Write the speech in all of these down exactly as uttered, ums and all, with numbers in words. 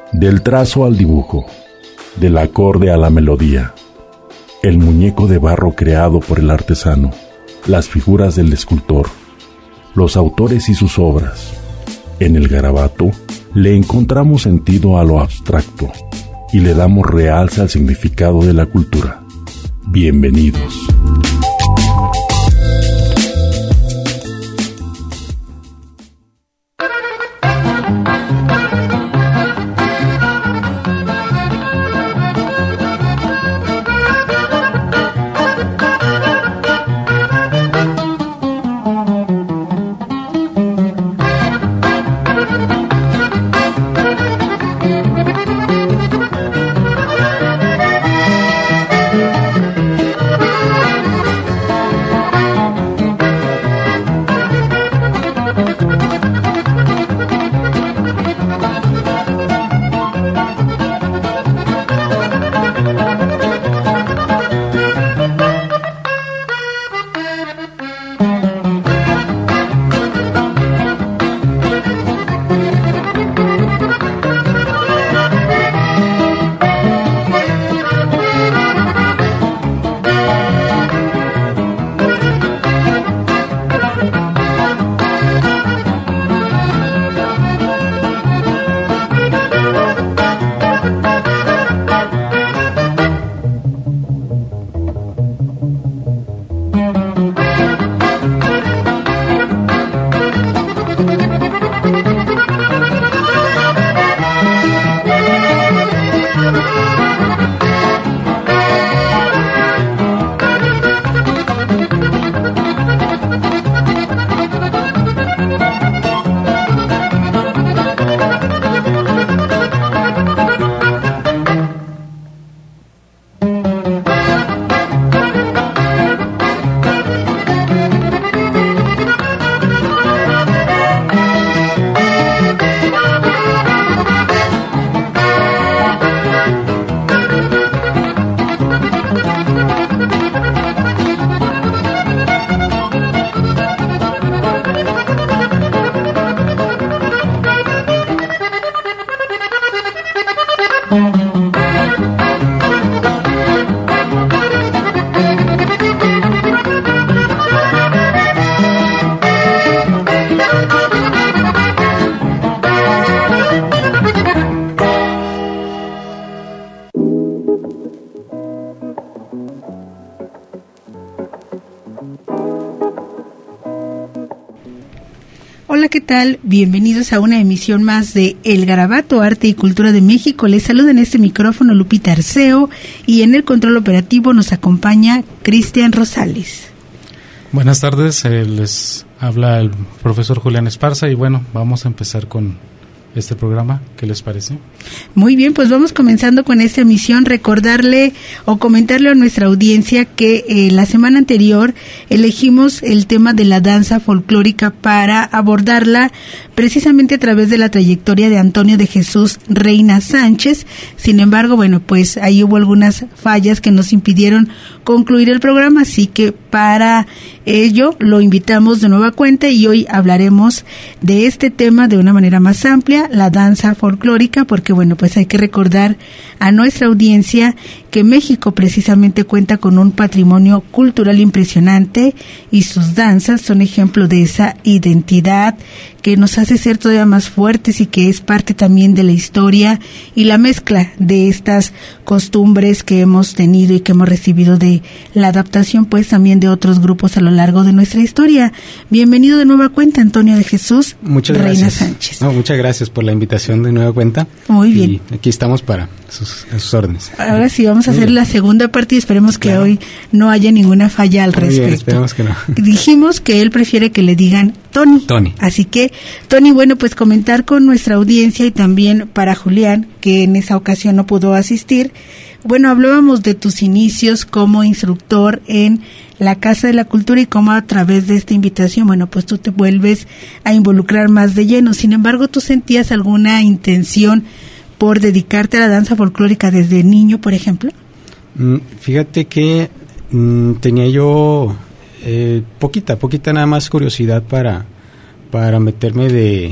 Del trazo al dibujo, del acorde a la melodía, el muñeco de barro creado por el artesano, las figuras del escultor, los autores y sus obras. En el garabato le encontramos sentido a lo abstracto y le damos realce al significado de la cultura. Bienvenidos. Hola, ¿qué tal? Bienvenidos a una emisión más de El Garabato, Arte y Cultura de México. Les saluda en este micrófono Lupita Arceo y en el control operativo nos acompaña Cristian Rosales. Buenas tardes, eh, les habla el profesor Julián Esparza y bueno, vamos a empezar con este programa. ¿Qué les parece? Muy bien, pues vamos comenzando con esta emisión. Recordarle o comentarle a nuestra audiencia que eh, la semana anterior elegimos el tema de la danza folclórica para abordarla precisamente a través de la trayectoria de Antonio de Jesús Reina Sánchez. Sin embargo, bueno, pues ahí hubo algunas fallas que nos impidieron concluir el programa, así que para ello lo invitamos de nueva cuenta y hoy hablaremos de este tema de una manera más amplia, la danza folclórica, porque bueno, pues hay que recordar a nuestra audiencia que México precisamente cuenta con un patrimonio cultural impresionante y sus danzas son ejemplo de esa identidad que nos hace ser todavía más fuertes y que es parte también de la historia y la mezcla de estas costumbres que hemos tenido y que hemos recibido de la adaptación pues también de otros grupos a lo largo de nuestra historia. Bienvenido de nueva cuenta, Antonio de Jesús muchas Reina gracias. Sánchez. No, muchas gracias por la invitación de nueva cuenta. Muy bien. Y aquí estamos para sus, sus órdenes. Ahora sí, vamos a hacer la segunda parte y esperemos que claro. hoy no haya ninguna falla al Muy respecto. bien, esperemos que no. Dijimos que él prefiere que le digan Tony. Tony. Así que, Tony, bueno, pues comentar con nuestra audiencia y también para Julián, que en esa ocasión no pudo asistir. Bueno, hablábamos de tus inicios como instructor en la Casa de la Cultura y cómo a través de esta invitación, bueno, pues tú te vuelves a involucrar más de lleno. Sin embargo, ¿tú sentías alguna intención por dedicarte a la danza folclórica desde niño, por ejemplo? Mm, fíjate que mm, tenía yo eh, poquita, poquita nada más curiosidad para, para meterme de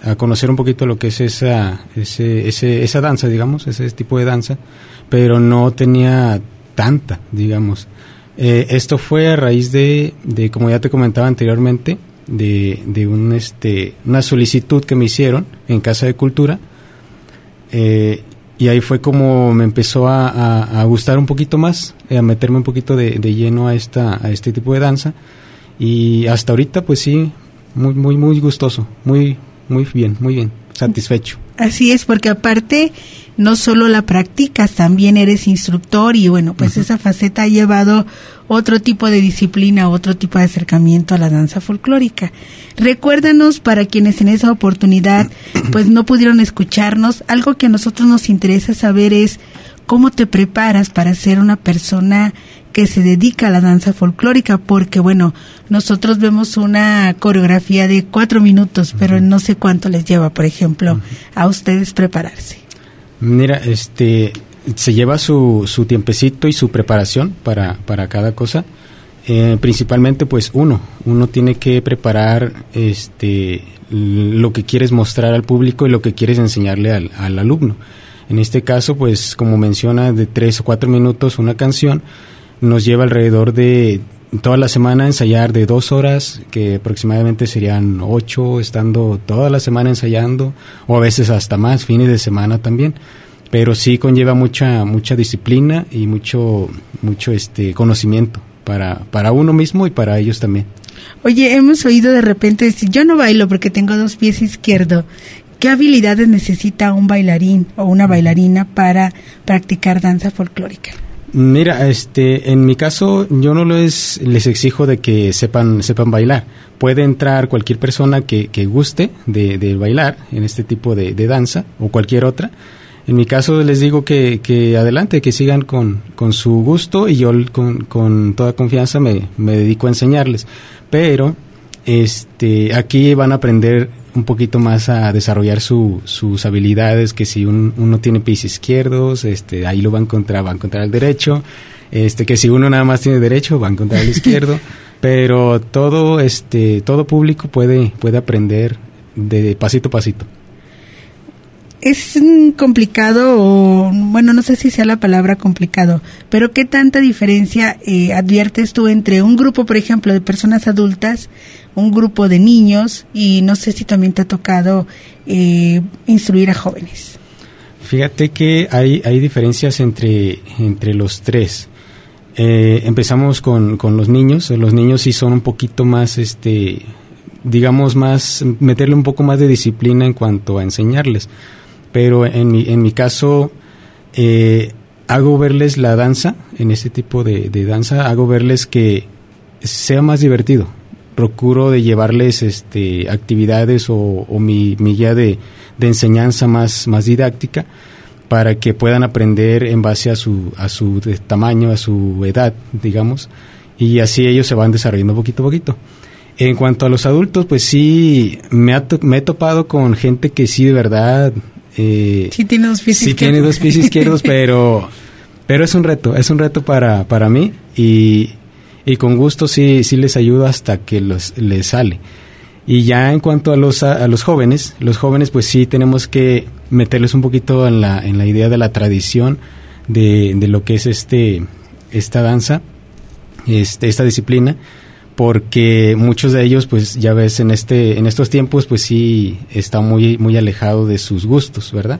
a conocer un poquito lo que es esa, ese, ese, esa danza, digamos, ese tipo de danza, pero no tenía tanta, digamos. Eh, esto fue a raíz de, de, como ya te comentaba anteriormente, de, de un, este, una solicitud que me hicieron en Casa de Cultura, eh, y ahí fue como me empezó a, a, a gustar un poquito más, a meterme un poquito de, de lleno a esta, a este tipo de danza, y hasta ahorita pues sí, muy, muy, muy gustoso, muy, muy bien, muy bien, satisfecho. Así es, porque aparte no solo la practicas, también eres instructor y bueno, pues uh-huh. esa faceta ha llevado otro tipo de disciplina, otro tipo de acercamiento a la danza folclórica. Recuérdanos, para quienes en esa oportunidad pues no pudieron escucharnos, algo que a nosotros nos interesa saber es cómo te preparas para ser una persona que se dedica a la danza folclórica, porque bueno, nosotros vemos una coreografía de cuatro minutos, pero no sé cuánto les lleva, por ejemplo, a ustedes prepararse. Mira, este, se lleva su, su tiempecito y su preparación para, para cada cosa. Eh, principalmente, pues uno, uno tiene que preparar, este, lo que quieres mostrar al público y lo que quieres enseñarle al, al alumno. En este caso, pues, como menciona, de tres o cuatro minutos una canción, nos lleva alrededor de toda la semana ensayar de dos horas, que aproximadamente serían ocho, estando toda la semana ensayando, o a veces hasta más, fines de semana también. Pero sí conlleva mucha mucha disciplina y mucho mucho este conocimiento para para uno mismo y para ellos también. Oye, hemos oído de repente decir, yo no bailo porque tengo dos pies izquierdos. ¿Qué habilidades necesita un bailarín o una bailarina para practicar danza folclórica? Mira, este, en mi caso yo no les les exijo de que sepan sepan bailar. Puede entrar cualquier persona que, que guste de, de bailar en este tipo de, de danza o cualquier otra. En mi caso les digo que, que adelante, que sigan con, con su gusto y yo con, con toda confianza me, me dedico a enseñarles. Pero este, aquí van a aprender un poquito más a desarrollar su, sus habilidades, que si un, uno tiene pies izquierdos, este, ahí lo va a encontrar, va a encontrar el derecho, este, que si uno nada más tiene derecho, va a encontrar el izquierdo, pero todo, este, todo público puede, puede aprender de pasito a pasito. Es complicado, o bueno, no sé si sea la palabra complicado, pero ¿qué tanta diferencia eh, adviertes tú entre un grupo, por ejemplo, de personas adultas, un grupo de niños, y no sé si también te ha tocado eh, instruir a jóvenes? Fíjate que hay, hay diferencias entre, entre los tres. Eh, empezamos con, con los niños. Los niños sí son un poquito más, este, digamos, más, meterle un poco más de disciplina en cuanto a enseñarles. Pero en mi, en mi caso, eh, hago verles la danza, en este tipo de, de danza, hago verles que sea más divertido. Procuro de llevarles este, actividades o, o mi, mi guía de, de enseñanza más, más didáctica, para que puedan aprender en base a su, a su tamaño, a su edad, digamos, y así ellos se van desarrollando poquito a poquito. En cuanto a los adultos, pues sí, me, ha to- me he topado con gente que sí, de verdad... Eh, sí tiene dos pies sí izquierdos. tiene dos pies izquierdos, pero, pero es un reto, es un reto para, para mí, y, y con gusto sí, sí les ayudo hasta que los, les sale. Y ya en cuanto a los, a, a los jóvenes, los jóvenes pues sí tenemos que meterles un poquito en la, en la idea de la tradición de, de lo que es este, esta danza, este, esta disciplina, porque muchos de ellos, pues ya ves, en este en estos tiempos, pues sí está muy muy alejado de sus gustos, ¿verdad?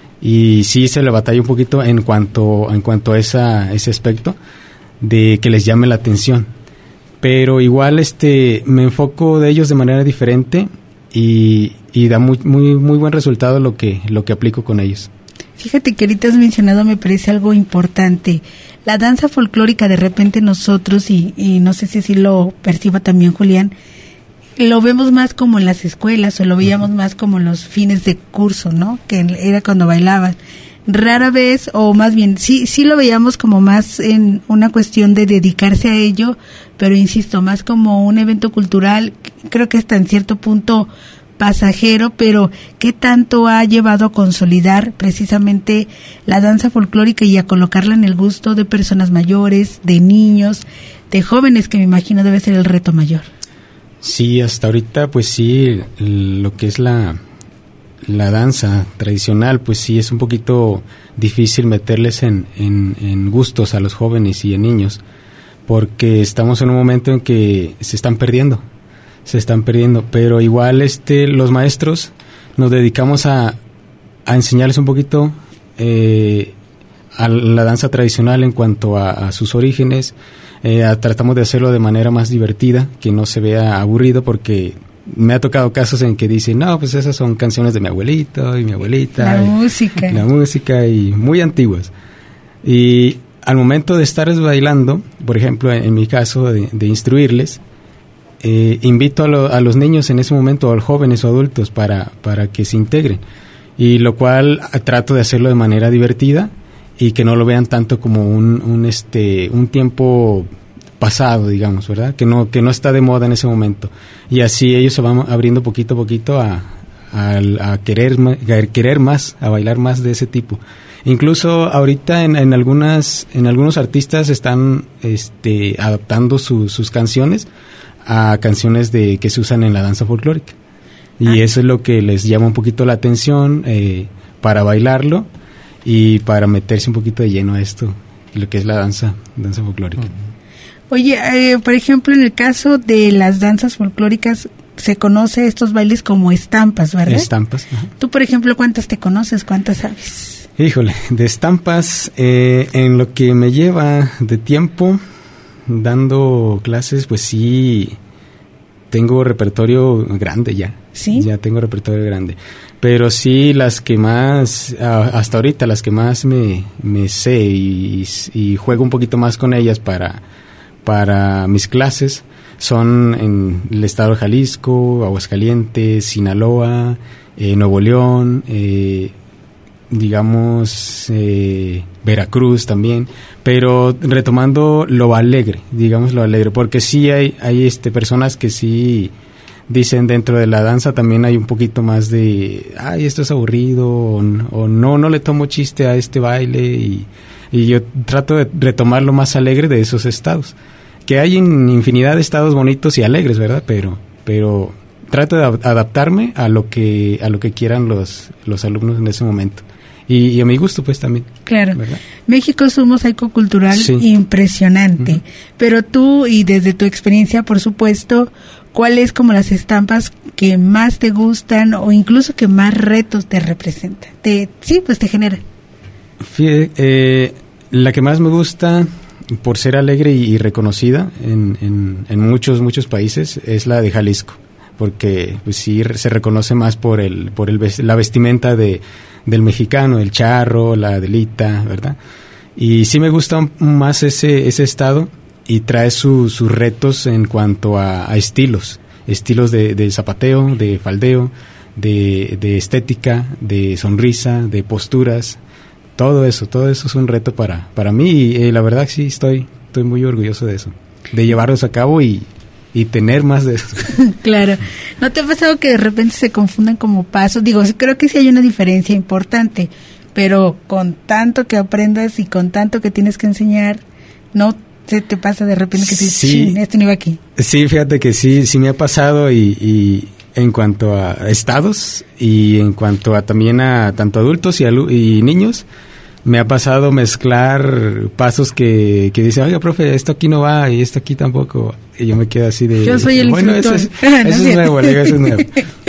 Y sí se le batalla un poquito en cuanto en cuanto a esa ese aspecto de que les llame la atención. Pero igual este me enfoco de ellos de manera diferente y, y da muy muy muy buen resultado lo que lo que aplico con ellos. Fíjate que ahorita has mencionado, me parece algo importante. La danza folclórica, de repente nosotros, y, y no sé si así lo perciba también Julián, lo vemos más como en las escuelas, o lo veíamos más como en los fines de curso, ¿no? Que era cuando bailaban. Rara vez, o más bien, sí, sí lo veíamos como más en una cuestión de dedicarse a ello, pero insisto, más como un evento cultural, creo que hasta en cierto punto pasajero, pero ¿qué tanto ha llevado a consolidar precisamente la danza folclórica y a colocarla en el gusto de personas mayores, de niños, de jóvenes, que me imagino debe ser el reto mayor? Sí, hasta ahorita pues sí, lo que es la la danza tradicional, pues sí es un poquito difícil meterles en, en, en gustos a los jóvenes y a niños, porque estamos en un momento en que se están perdiendo, se están perdiendo, pero igual este los maestros nos dedicamos a, a enseñarles un poquito eh, a la danza tradicional en cuanto a, a sus orígenes. Eh, a, tratamos de hacerlo de manera más divertida, que no se vea aburrido, porque me ha tocado casos en que dicen, no, pues esas son canciones de mi abuelito y mi abuelita. La y, música. La música y muy antiguas. Y al momento de estarles bailando, por ejemplo, en, en mi caso de, de instruirles, eh, invito a, lo, a los niños en ese momento, a los jóvenes o adultos, para, para que se integren. Y lo cual trato de hacerlo de manera divertida y que no lo vean tanto como un, un, este, un tiempo pasado, digamos, ¿verdad? Que no que no está de moda en ese momento. Y así ellos se van abriendo poquito a poquito a, a, a querer a querer más, a bailar más de ese tipo. Incluso ahorita en, en algunas en algunos artistas están este adaptando su, sus canciones a canciones de que se usan en la danza folclórica. Y ah. eso es lo que les llama un poquito la atención eh, para bailarlo y para meterse un poquito de lleno a esto, lo que es la danza, danza folclórica. Uh-huh. Oye, eh, por ejemplo, en el caso de las danzas folclóricas, se conoce estos bailes como estampas, ¿verdad? Estampas. Ajá. Tú, por ejemplo, ¿cuántas te conoces? ¿Cuántas sabes? Híjole, de estampas, eh, en lo que me lleva de tiempo dando clases, pues sí, tengo repertorio grande ya. ¿Sí? Ya tengo repertorio grande. Pero sí, las que más, hasta ahorita, las que más me, me sé y, y juego un poquito más con ellas para... para mis clases son en el estado de Jalisco, Aguascalientes, Sinaloa, eh, Nuevo León, eh, digamos eh, Veracruz también, pero retomando lo alegre, digamos lo alegre, porque sí hay, hay este personas que sí dicen dentro de la danza también hay un poquito más de, ay, esto es aburrido, o, o no, no le tomo chiste a este baile, y, y yo trato de retomar lo más alegre de esos estados. Que hay en infinidad de estados bonitos y alegres, ¿verdad? Pero pero trato de adaptarme a lo que a lo que quieran los los alumnos en ese momento. Y, y a mi gusto, pues, también. Claro. ¿Verdad? México es un mosaico cultural sí. impresionante. Uh-huh. Pero tú, y desde tu experiencia, por supuesto, ¿cuáles como las estampas que más te gustan o incluso que más retos te representan? Te, sí, pues te generan. Fíjate, eh, la que más me gusta... por ser alegre y, y reconocida en, en, en muchos muchos países es la de Jalisco, porque pues sí se reconoce más por el por el la vestimenta de del mexicano, el charro, la adelita, ¿verdad? Y sí me gusta más ese ese estado y trae su, sus retos en cuanto a, a estilos, estilos de, de zapateo, de faldeo, de, de estética, de sonrisa, de posturas. Todo eso, todo eso es un reto para, para mí y eh, la verdad sí estoy, estoy muy orgulloso de eso, de llevarlos a cabo y, y tener más de eso. Claro. ¿No te ha pasado que de repente se confunden como pasos? Digo, creo que sí hay una diferencia importante, pero con tanto que aprendas y con tanto que tienes que enseñar, ¿no se te pasa de repente que dices, sí, esto no iba aquí? Sí, fíjate que sí, sí me ha pasado y... y en cuanto a estados y en cuanto a también a tanto adultos y, alu- y niños, me ha pasado mezclar pasos que, que dicen, oiga, profe, esto aquí no va y esto aquí tampoco. Y yo me quedo así de... Yo soy el bueno, instructor. Eso es, no eso es nuevo, digo, eso es nuevo.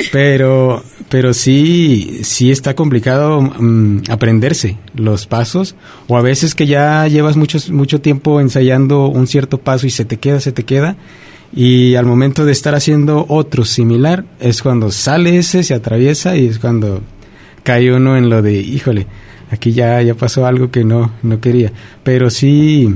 Pero, pero sí, sí está complicado um, aprenderse los pasos, o a veces que ya llevas muchos, mucho tiempo ensayando un cierto paso y se te queda, se te queda, y al momento de estar haciendo otro similar es cuando sale ese, se atraviesa y es cuando cae uno en lo de, híjole, aquí ya ya pasó algo que no no quería. Pero sí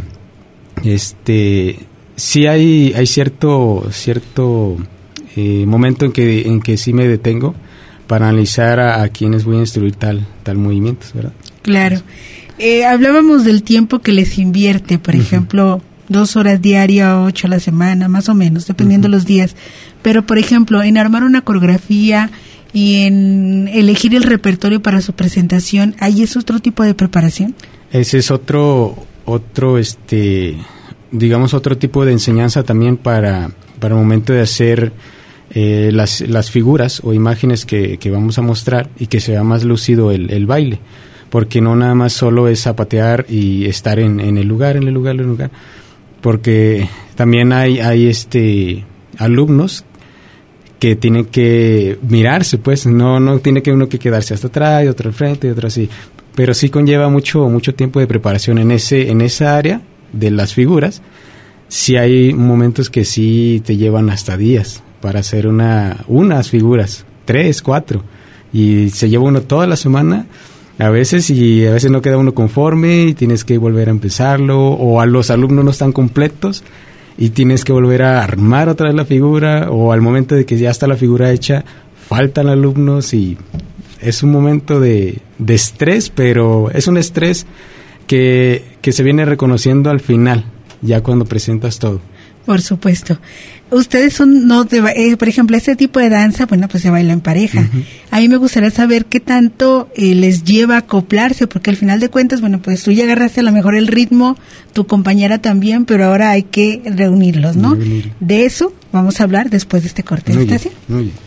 este sí hay hay cierto cierto eh, momento en que en que sí me detengo para analizar a, a quienes voy a instruir tal tal movimientos, ¿verdad? Claro. Eh, hablábamos del tiempo que les invierte, por uh-huh. ejemplo, dos horas diarias, ocho a la semana, más o menos, dependiendo uh-huh. los días. Pero, por ejemplo, en armar una coreografía y en elegir el repertorio para su presentación, ¿ahí es otro tipo de preparación? Ese es otro, otro, este, digamos, otro tipo de enseñanza también para, para el momento de hacer eh, las, las figuras o imágenes que, que vamos a mostrar y que sea más lúcido el, el baile, porque no nada más solo es zapatear y estar en, en el lugar, en el lugar, en el lugar, porque también hay, hay este alumnos que tienen que mirarse, pues, no, no tiene que uno que quedarse hasta atrás, y otro al frente, y otro así, pero sí conlleva mucho, mucho tiempo de preparación en ese, en esa área de las figuras. Sí hay momentos que sí te llevan hasta días para hacer una, unas figuras, tres, cuatro, y se lleva uno toda la semana a veces, y a veces no queda uno conforme y tienes que volver a empezarlo, o a los alumnos no están completos y tienes que volver a armar otra vez la figura, o al momento de que ya está la figura hecha faltan alumnos, y es un momento de, de estrés, pero es un estrés que, que se viene reconociendo al final, ya cuando presentas todo. Por supuesto. Ustedes son, no de, eh, por ejemplo, este tipo de danza, bueno, pues se baila en pareja. Uh-huh. A mí me gustaría saber qué tanto eh, les lleva a acoplarse, porque al final de cuentas, bueno, pues tú ya agarraste a lo mejor el ritmo, tu compañera también, pero ahora hay que reunirlos, ¿no? Reunir. De eso vamos a hablar después de este corte. Muy bien, muy bien.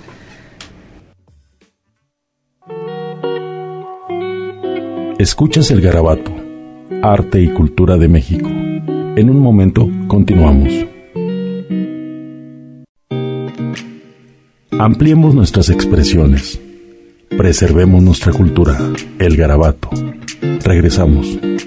Escuchas el Garabato, arte y cultura de México. En un momento continuamos. Ampliemos nuestras expresiones. Preservemos nuestra cultura. El Garabato. Regresamos.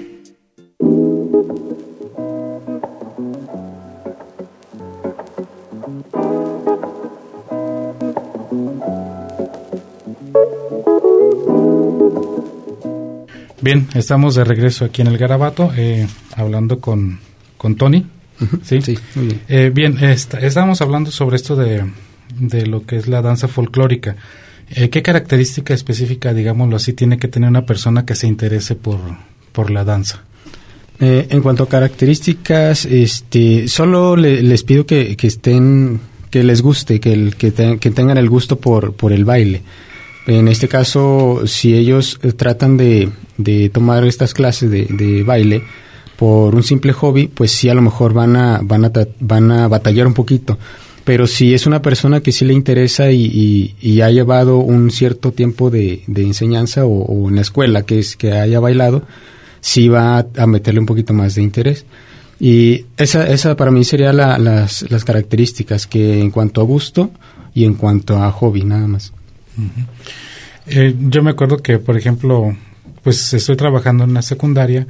Bien, estamos de regreso aquí en el Garabato, eh, hablando con, con Tony. Uh-huh. Sí, sí, muy bien. Eh, bien, est- estábamos hablando sobre esto de, de lo que es la danza folclórica. Eh, ¿Qué característica específica, digámoslo así, tiene que tener una persona que se interese por, por la danza? Eh, en cuanto a características, este, solo le, les pido que, que estén, que les guste, que, el, que, te, que tengan el gusto por, por el baile. En este caso, si ellos eh, tratan de, de tomar estas clases de, de baile por un simple hobby, pues sí, a lo mejor van a, van a, van a batallar un poquito. Pero si es una persona que sí le interesa y, y, y ha llevado un cierto tiempo de, de enseñanza o, o en la escuela que es que haya bailado, sí va a, a meterle un poquito más de interés. Y esa, esa para mí sería la, las, las características, que en cuanto a gusto y en cuanto a hobby, nada más. Uh-huh. Eh, yo me acuerdo que, por ejemplo, pues estoy trabajando en una secundaria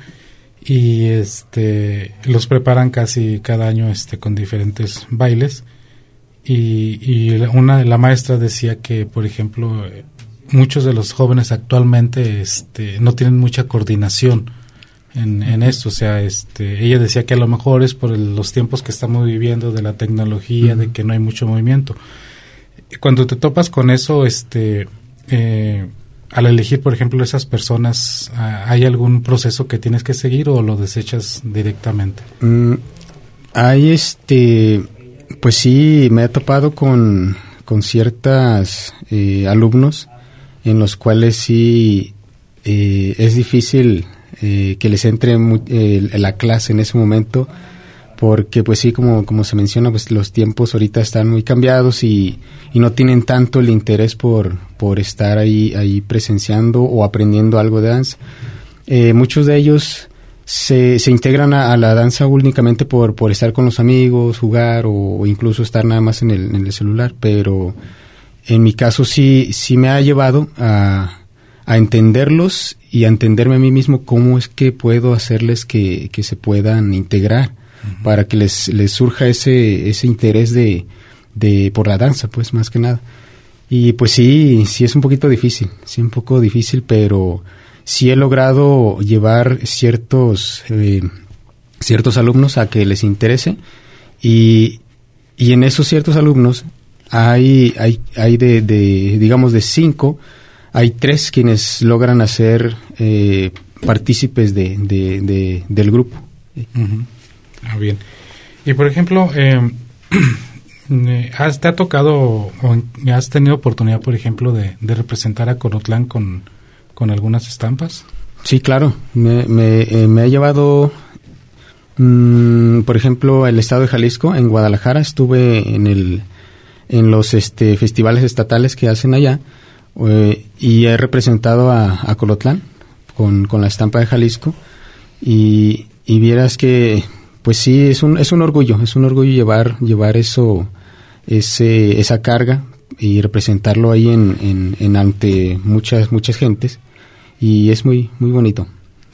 y este los preparan casi cada año este con diferentes bailes y, y una de la maestra decía que, por ejemplo, eh, muchos de los jóvenes actualmente este no tienen mucha coordinación en, en esto, o sea, este ella decía que a lo mejor es por el, los tiempos que estamos viviendo de la tecnología, uh-huh. de que no hay mucho movimiento. Cuando te topas con eso, este, eh, al elegir, por ejemplo, esas personas, ¿hay algún proceso que tienes que seguir o lo desechas directamente? Mm, hay, este, pues sí, me he topado con, con ciertas eh, alumnos en los cuales sí eh, es difícil eh, que les entre mu- eh, la clase en ese momento, porque pues sí, como como se menciona, pues los tiempos ahorita están muy cambiados y, y no tienen tanto el interés por por estar ahí ahí presenciando o aprendiendo algo de danza. Eh, muchos de ellos se, se integran a, a la danza únicamente por por estar con los amigos, jugar o, o incluso estar nada más en el, en el celular, pero en mi caso sí sí me ha llevado a a entenderlos y a entenderme a mí mismo cómo es que puedo hacerles que, que se puedan integrar, para que les, les surja ese ese interés de, de por la danza, pues, más que nada. Y pues sí, sí es un poquito difícil, sí un poco difícil, pero sí he logrado llevar ciertos eh, ciertos alumnos a que les interese, y, y en esos ciertos alumnos hay hay hay de, de digamos de cinco, hay tres quienes logran hacer eh, partícipes de, de, de del grupo. Uh-huh. Ah, bien. Y por ejemplo, eh, ¿has, ¿te ha tocado o has tenido oportunidad, por ejemplo, de, de representar a Colotlán con, con algunas estampas? Sí, claro. Me, me, eh, me ha llevado, mmm, por ejemplo, el estado de Jalisco, en Guadalajara. Estuve en el en los este, festivales estatales que hacen allá, eh, y he representado a, a Colotlán con, con la estampa de Jalisco, y, y vieras que, pues sí, es un, es un orgullo, es un orgullo llevar, llevar eso, ese, esa carga y representarlo ahí en, en, en ante muchas, muchas gentes, y es muy, muy bonito.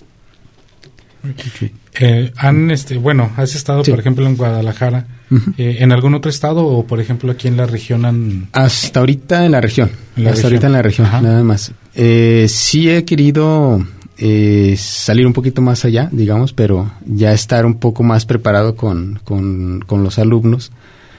Sí. Eh, han, este, bueno, has estado, sí. por ejemplo, en Guadalajara, uh-huh. eh, ¿en algún otro estado o, por ejemplo, aquí en la región han...? Hasta ahorita en la región, ¿En la hasta región? ahorita en la región, Ajá. nada más. Eh, sí he querido eh, salir un poquito más allá, digamos, pero ya estar un poco más preparado con, con, con los alumnos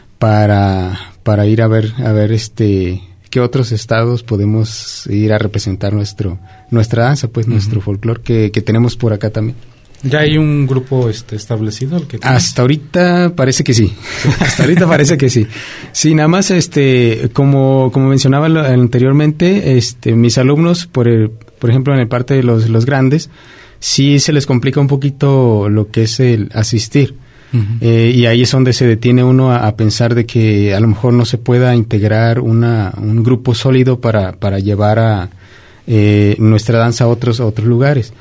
para, para ir a ver, a ver este... qué otros estados podemos ir a representar nuestro nuestra danza, pues, uh-huh. nuestro folclore que, que tenemos por acá también. ¿Ya hay un grupo este establecido? El que Hasta ahorita parece que sí. Hasta ahorita parece que sí. Sí, nada más, este, como como mencionaba lo, anteriormente, este, mis alumnos, por el, por ejemplo, en el parte de los los grandes, sí se les complica un poquito lo que es el asistir. Uh-huh. Eh, y ahí es donde se detiene uno a, a pensar de que a lo mejor no se pueda integrar una un grupo sólido para para llevar a eh, nuestra danza a otros a otros lugares.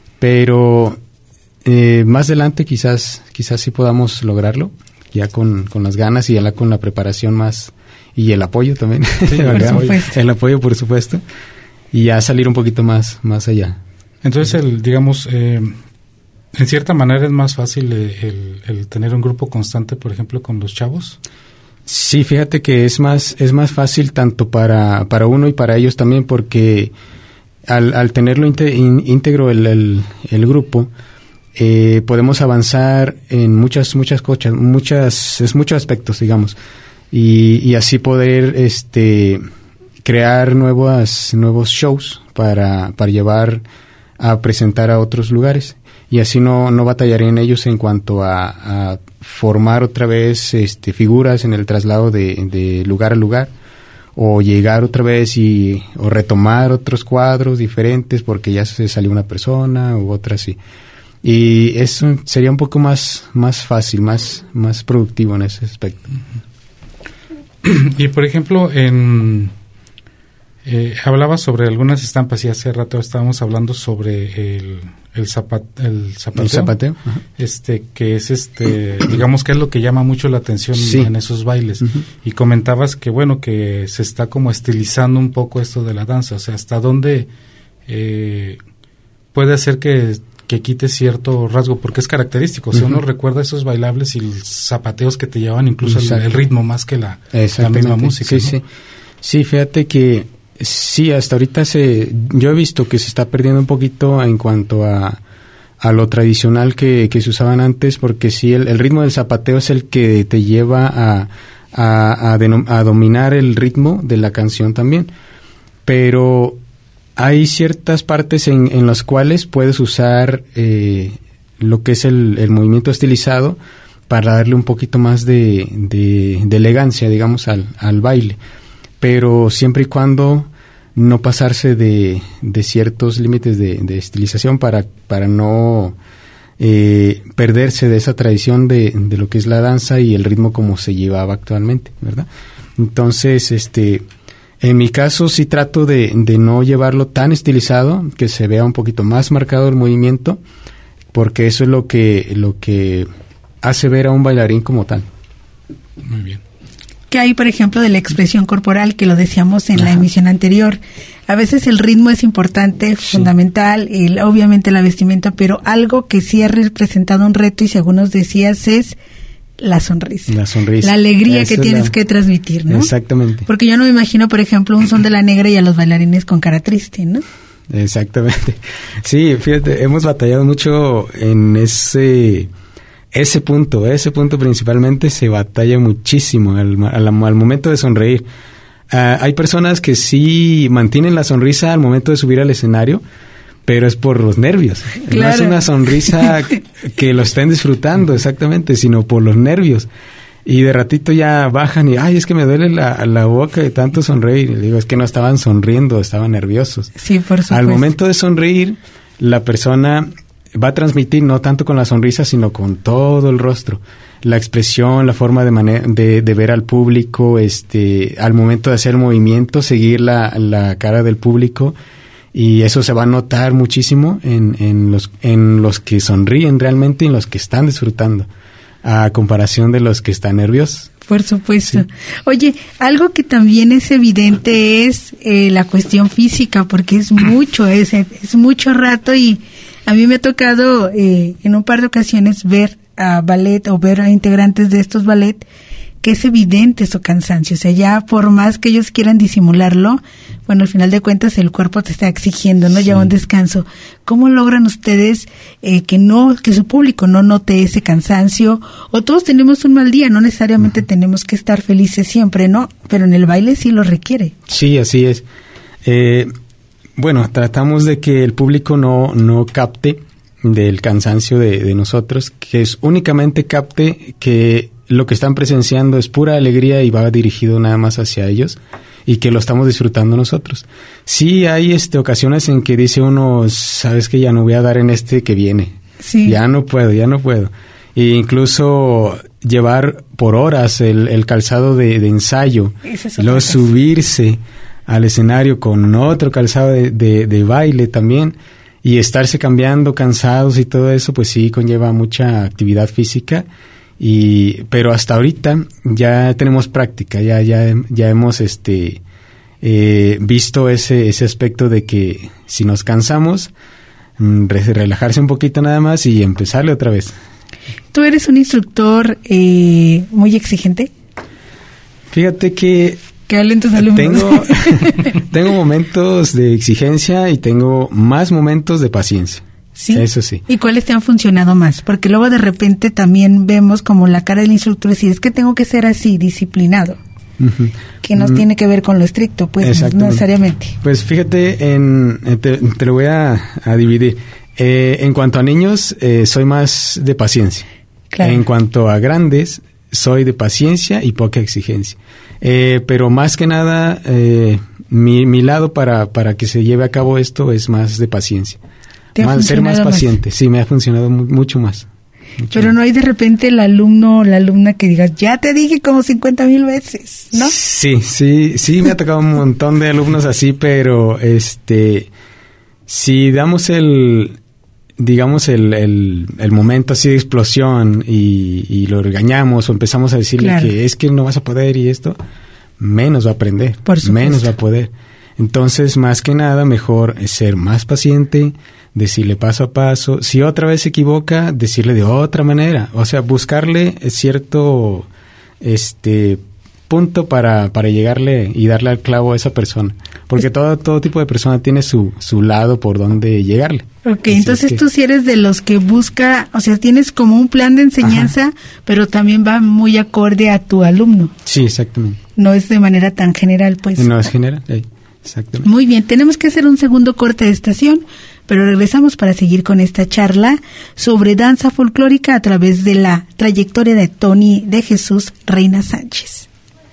Pero Eh, más adelante quizás quizás sí podamos lograrlo, ya con, con las ganas y ya con la preparación más y el apoyo también, sí, por supuesto. el apoyo por supuesto, y ya salir un poquito más más allá. Entonces, el digamos, eh, en cierta manera es más fácil el, el tener un grupo constante, por ejemplo, con los chavos. Sí, fíjate que es más es más fácil tanto para para uno y para ellos también, porque al, al tenerlo íntegro el, el, el grupo, Eh, podemos avanzar en muchas muchas cosas, muchas es muchos aspectos, digamos, y, y así poder este crear nuevas nuevos shows para para llevar a presentar a otros lugares, y así no no batallarían ellos en cuanto a, a formar otra vez este figuras en el traslado de, de lugar a lugar, o llegar otra vez y o retomar otros cuadros diferentes porque ya se salió una persona u otra así. Y eso sería un poco más más fácil, más más productivo en ese aspecto. Y por ejemplo, en eh, hablaba sobre algunas estampas, y hace rato estábamos hablando sobre el el, zapat, el zapateo, el zapateo este que es este digamos que es lo que llama mucho la atención, sí. en esos bailes. Uh-huh. Y comentabas que bueno, que se está como estilizando un poco esto de la danza, o sea, hasta dónde eh, puede hacer que que quite cierto rasgo, porque es característico. O sea, uh-huh. uno recuerda esos bailables y los zapateos que te llevan incluso el, el ritmo más que la, la misma música. Sí, ¿no? sí. Sí, fíjate que sí, hasta ahorita se, yo he visto que se está perdiendo un poquito en cuanto a, a lo tradicional que, que se usaban antes, porque sí, el, el ritmo del zapateo es el que te lleva a, a, a, denom- a dominar el ritmo de la canción también. Pero hay ciertas partes en, en las cuales puedes usar eh, lo que es el, el movimiento estilizado para darle un poquito más de, de, de elegancia, digamos, al, al baile. Pero siempre y cuando no pasarse de, de ciertos límites de, de estilización para, para no eh, perderse de esa tradición de, de lo que es la danza y el ritmo como se llevaba actualmente, ¿verdad? Entonces, este... en mi caso sí trato de, de no llevarlo tan estilizado, que se vea un poquito más marcado el movimiento, porque eso es lo que lo que hace ver a un bailarín como tal. Muy bien. ¿Qué hay, por ejemplo, de la expresión corporal, que lo decíamos en Ajá. la emisión anterior? A veces el ritmo es importante, sí. fundamental, y obviamente la vestimenta, pero algo que sí ha representado un reto, y según nos decías, es la sonrisa. La sonrisa. La alegría Esa que tienes la... que transmitir, ¿no? Exactamente. Porque yo no me imagino, por ejemplo, un son de la negra y a los bailarines con cara triste, ¿no? Exactamente. Sí, fíjate, hemos batallado mucho en ese ese punto, ese punto principalmente se batalla muchísimo al, al, al momento de sonreír. Uh, hay personas que sí mantienen la sonrisa al momento de subir al escenario, pero es por los nervios. Claro. No es una sonrisa que lo estén disfrutando exactamente, sino por los nervios. Y de ratito ya bajan y, ay, es que me duele la, la boca de tanto sonreír. Y le digo, es que no estaban sonriendo, estaban nerviosos. Sí, por supuesto. Al momento de sonreír, la persona va a transmitir no tanto con la sonrisa, sino con todo el rostro. La expresión, la forma de, mane- de, de ver al público, este, al momento de hacer movimiento, seguir la, la cara del público, y eso se va a notar muchísimo en, en, los, en los que sonríen realmente y en los que están disfrutando, a comparación de los que están nerviosos. Por supuesto. Sí. Oye, algo que también es evidente es eh, la cuestión física, porque es mucho, es, es mucho rato, y a mí me ha tocado eh, en un par de ocasiones ver a ballet o ver a integrantes de estos ballet que es evidente su cansancio. O sea, ya por más que ellos quieran disimularlo, bueno, al final de cuentas el cuerpo te está exigiendo, ¿no? Sí. Ya un descanso. ¿Cómo logran ustedes eh, que no, que su público no note ese cansancio? O todos tenemos un mal día, no necesariamente uh-huh. tenemos que estar felices siempre, ¿no? Pero en el baile sí lo requiere. Sí, así es. Eh, bueno, tratamos de que el público no, no capte del cansancio de, de nosotros, que es únicamente capte que lo que están presenciando es pura alegría y va dirigido nada más hacia ellos, y que lo estamos disfrutando nosotros. Sí hay este ocasiones en que dice uno, sabes que ya no voy a dar en este que viene, sí. ya no puedo, ya no puedo. E incluso llevar por horas el, el calzado de, de ensayo, luego subirse al escenario con otro calzado de, de, de baile también, y estarse cambiando cansados y todo eso, pues sí conlleva mucha actividad física. Y pero hasta ahorita ya tenemos práctica, ya ya ya hemos este eh, visto ese ese aspecto de que si nos cansamos, re- relajarse un poquito nada más y empezarle otra vez. ¿Tú eres un instructor eh, muy exigente? Fíjate que ¿Qué hablen tus alumnos? Tengo tengo momentos de exigencia y tengo más momentos de paciencia. Sí. Eso sí. ¿Y cuáles te han funcionado más? Porque luego de repente también vemos como la cara del instructor decir, es que tengo que ser así, disciplinado. Uh-huh. Que no uh-huh. tiene que ver con lo estricto, pues no necesariamente. Pues fíjate, en, te, te lo voy a, a dividir. Eh, en cuanto a niños, eh, soy más de paciencia. Claro. En cuanto a grandes, soy de paciencia y poca exigencia. Eh, pero más que nada, eh, mi, mi lado para, para que se lleve a cabo esto es más de paciencia. Más, ser más paciente, más. Sí, me ha funcionado mu- mucho más. Mucho Pero más. No hay de repente el alumno o la alumna que digas, ya te dije como cincuenta mil veces, ¿no? Sí, sí, sí, me ha tocado un montón de alumnos así, pero este, si damos el, digamos, el, el, el momento así de explosión y, y lo regañamos o empezamos a decirle claro. que es que no vas a poder y esto, menos va a aprender, menos va a poder. Entonces, más que nada, mejor es ser más paciente, decirle paso a paso. Si otra vez se equivoca, decirle de otra manera. O sea, buscarle cierto este punto para, para llegarle y darle al clavo a esa persona. Porque todo, todo tipo de persona tiene su, su lado por donde llegarle. Ok, Así entonces es que... tú sí eres de los que busca, o sea, tienes como un plan de enseñanza, Ajá. pero también va muy acorde a tu alumno. Sí, exactamente. No es de manera tan general, pues. No es general, sí. Exactamente. Muy bien, tenemos que hacer un segundo corte de estación, pero regresamos para seguir con esta charla sobre danza folclórica a través de la trayectoria de Tony de Jesús Reina Sánchez.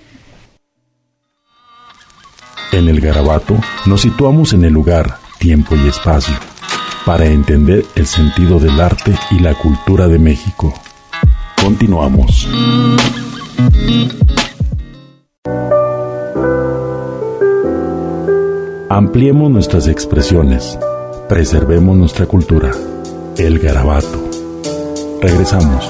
En el Garabato nos situamos en el lugar, tiempo y espacio para entender el sentido del arte y la cultura de México. Continuamos. Ampliemos nuestras expresiones, preservemos nuestra cultura. El Garabato. Regresamos.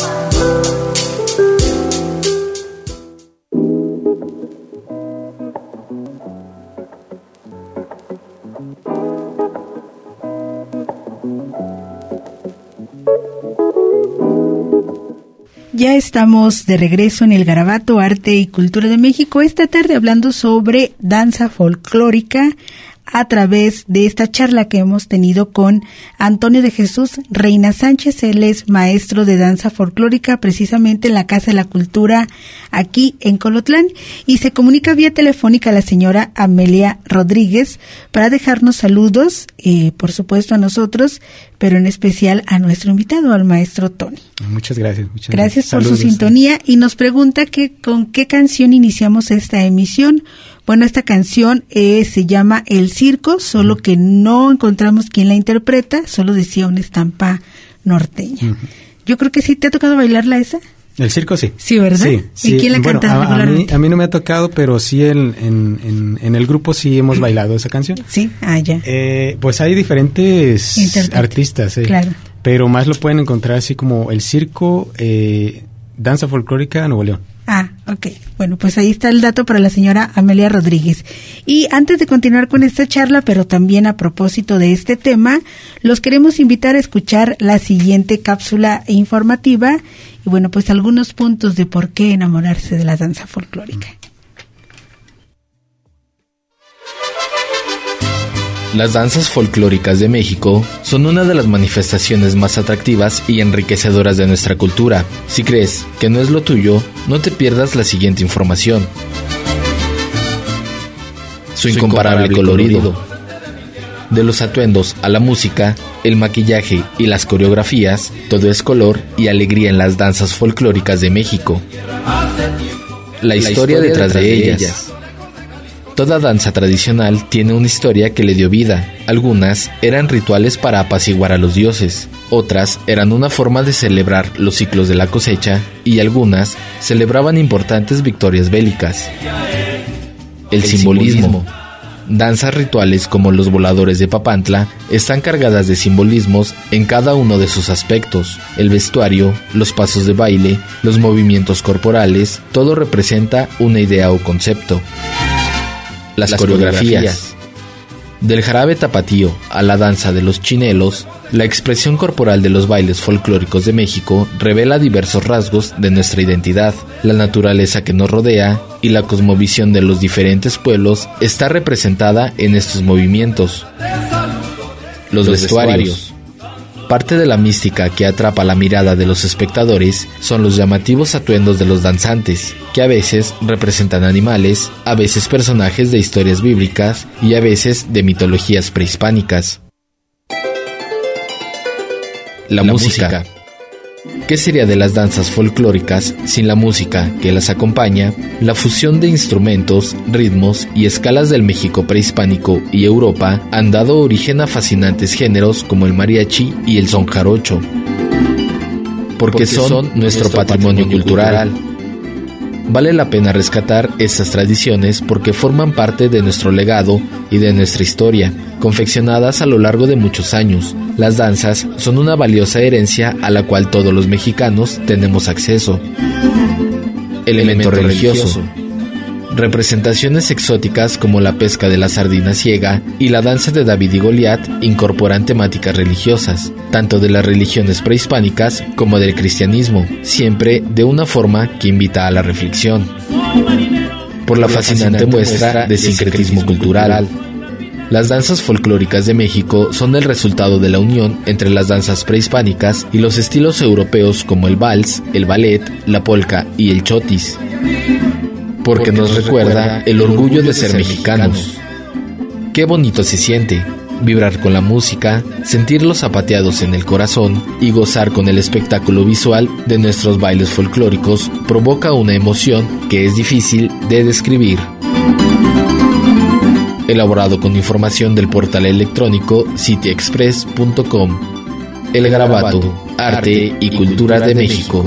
Ya estamos de regreso en el Garabato, Arte y Cultura de México, esta tarde hablando sobre danza folclórica a través de esta charla que hemos tenido con Antonio de Jesús Reina Sánchez. Él es maestro de danza folclórica precisamente en la Casa de la Cultura aquí en Colotlán, y se comunica vía telefónica a la señora Amelia Rodríguez para dejarnos saludos, eh, por supuesto a nosotros, pero en especial a nuestro invitado, al maestro Tony. Muchas gracias. Muchas gracias gracias. por Saludos. Su sintonía, y nos pregunta que con qué canción iniciamos esta emisión. Bueno, esta canción eh, se llama El Circo, solo uh-huh. que no encontramos quién la interpreta, solo decía una estampa norteña. Uh-huh. Yo creo que sí. ¿Te ha tocado bailarla esa? El circo sí. Sí, ¿verdad? Sí, sí. ¿Y quién la bueno, canta a, regularmente? A mí, a mí no me ha tocado, pero sí en, en, en, en el grupo sí hemos bailado esa canción. Sí, ah, ya. Eh, pues hay diferentes Interprete. artistas, eh, claro. pero más lo pueden encontrar así como El Circo, eh, Danza Folclórica Nuevo León. Ah, ok. Bueno, pues ahí está el dato para la señora Amelia Rodríguez. Y antes de continuar con esta charla, pero también a propósito de este tema, los queremos invitar a escuchar la siguiente cápsula informativa y bueno, pues algunos puntos de por qué enamorarse de la danza folclórica. Las danzas folclóricas de México son una de las manifestaciones más atractivas y enriquecedoras de nuestra cultura. Si crees que no es lo tuyo, no te pierdas la siguiente información. Su incomparable colorido. De los atuendos a la música, el maquillaje y las coreografías, todo es color y alegría en las danzas folclóricas de México. La historia, la historia detrás, detrás de, de ellas. ellas. Toda danza tradicional tiene una historia que le dio vida. Algunas eran rituales para apaciguar a los dioses, otras eran una forma de celebrar los ciclos de la cosecha y algunas celebraban importantes victorias bélicas. El, El simbolismo. simbolismo. Danzas rituales como los voladores de Papantla están cargadas de simbolismos en cada uno de sus aspectos. El vestuario, los pasos de baile, los movimientos corporales, todo representa una idea o concepto. Las, Las coreografías. coreografías. Del jarabe tapatío a la danza de los chinelos, la expresión corporal de los bailes folclóricos de México revela diversos rasgos de nuestra identidad. La naturaleza que nos rodea y la cosmovisión de los diferentes pueblos está representada en estos movimientos. Los, los vestuarios. vestuarios. Parte de la mística que atrapa la mirada de los espectadores son los llamativos atuendos de los danzantes, que a veces representan animales, a veces personajes de historias bíblicas y a veces de mitologías prehispánicas. La, la música. música. ¿Qué sería de las danzas folclóricas sin la música que las acompaña? La fusión de instrumentos, ritmos y escalas del México prehispánico y Europa han dado origen a fascinantes géneros como el mariachi y el son jarocho, porque, porque son, son nuestro, nuestro patrimonio, patrimonio cultural. cultural. Vale la pena rescatar estas tradiciones porque forman parte de nuestro legado y de nuestra historia, confeccionadas a lo largo de muchos años. Las danzas son una valiosa herencia a la cual todos los mexicanos tenemos acceso. Elemento religioso. Representaciones exóticas como la pesca de la sardina ciega y la danza de David y Goliat incorporan temáticas religiosas, tanto de las religiones prehispánicas como del cristianismo, siempre de una forma que invita a la reflexión. Por la fascinante muestra de sincretismo cultural. Las danzas folclóricas de México son el resultado de la unión entre las danzas prehispánicas y los estilos europeos como el vals, el ballet, la polka y el chotis. Porque nos recuerda el orgullo de ser mexicanos. Qué bonito se siente vibrar con la música, sentir los zapateados en el corazón y gozar con el espectáculo visual de nuestros bailes folclóricos provoca una emoción que es difícil de describir. Elaborado con información del portal electrónico city express punto com. El Garabato, Arte y Cultura de México.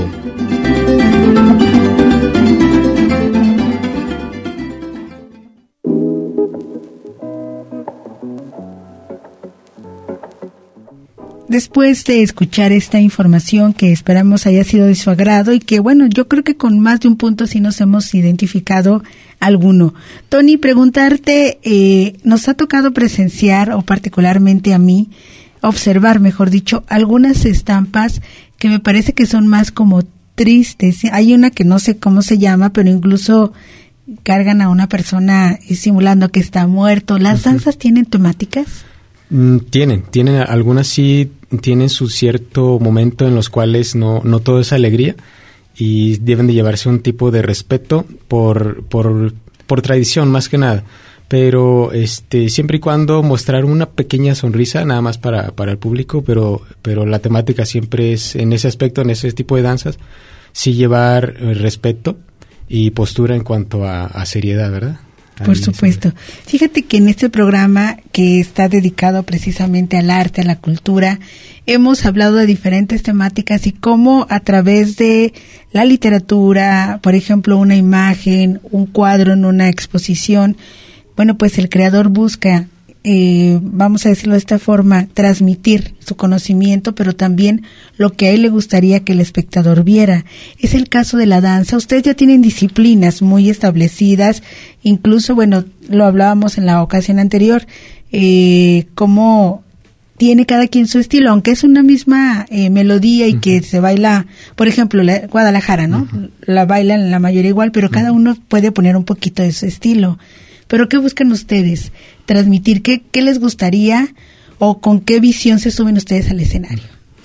Después de escuchar esta información que esperamos haya sido de su agrado y que, bueno, yo creo que con más de un punto sí nos hemos identificado alguno. Tony, preguntarte, eh, nos ha tocado presenciar, o particularmente a mí, observar, mejor dicho, algunas estampas que me parece que son más como tristes. Hay una que no sé cómo se llama, pero incluso cargan a una persona simulando que está muerto. ¿Las uh-huh. danzas tienen temáticas? Mm, tienen, tienen, algunas sí tienen su cierto momento en los cuales no, no todo es alegría y deben de llevarse un tipo de respeto por, por, por tradición más que nada, pero este siempre y cuando mostrar una pequeña sonrisa nada más para, para el público, pero, pero la temática siempre es en ese aspecto, en ese tipo de danzas, sí llevar eh, respeto y postura en cuanto a, a seriedad, ¿verdad? Por supuesto. Fíjate que en este programa que está dedicado precisamente al arte, a la cultura, hemos hablado de diferentes temáticas y cómo a través de la literatura, por ejemplo, una imagen, un cuadro en una exposición, bueno, pues el creador busca, eh, vamos a decirlo de esta forma, transmitir su conocimiento, pero también lo que a él le gustaría que el espectador viera. Es el caso de la danza. Ustedes ya tienen disciplinas muy establecidas, incluso, bueno, lo hablábamos en la ocasión anterior, eh, cómo tiene cada quien su estilo, aunque es una misma eh, melodía y uh-huh. que se baila, por ejemplo, la Guadalajara, ¿no? Uh-huh. La bailan la mayoría igual, pero uh-huh. cada uno puede poner un poquito de su estilo. ¿Pero qué buscan ustedes? Transmitir, ¿qué, qué les gustaría o con qué visión se suben ustedes al escenario?